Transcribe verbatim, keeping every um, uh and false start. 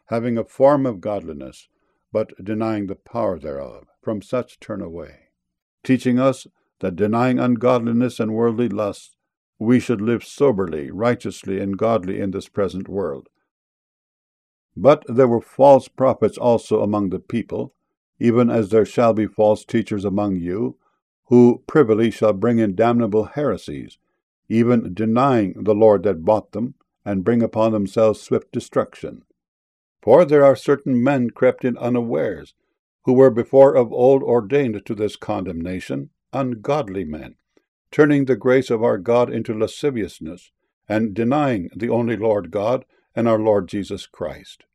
having a form of godliness, but denying the power thereof. From such turn away. Teaching us that denying ungodliness and worldly lusts, we should live soberly, righteously, and godly in this present world. But there were false prophets also among the people, even as there shall be false teachers among you, who privily shall bring in damnable heresies, even denying the Lord that bought them, and bring upon themselves swift destruction. For there are certain men crept in unawares, who were before of old ordained to this condemnation, ungodly men, turning the grace of our God into lasciviousness, and denying the only Lord God and our Lord Jesus Christ.